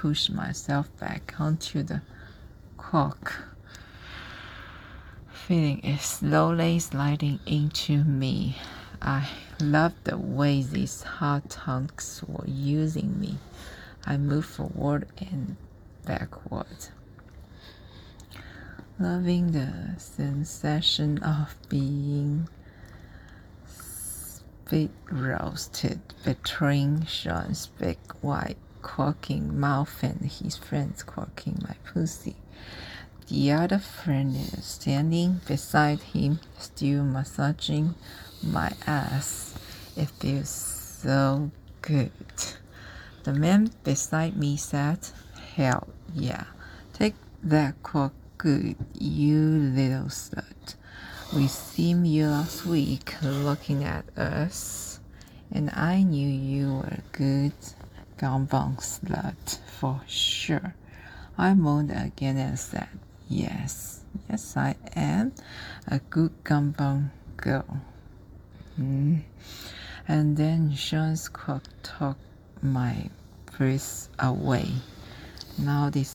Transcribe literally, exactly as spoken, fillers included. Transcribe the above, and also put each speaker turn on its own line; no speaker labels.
pushed myself back onto the cork, feeling it slowly sliding into me. I loved the way these hot tongues were using me. I moved forward and backward, loving the sensation of being spit roasted between Sean's big white quaking mouth and his friends quaking my pussy. The other friend is standing beside him, still massaging my ass. It feels so good. The man beside me said, "Hell yeah, take that quack good, you little slut. We seen you last week looking at us, and I knew you were a good gambang slut for sure." I moaned again and said, Yes, yes I am a good gambang girl. Mm. And then Sean's quack took my breath away. Now this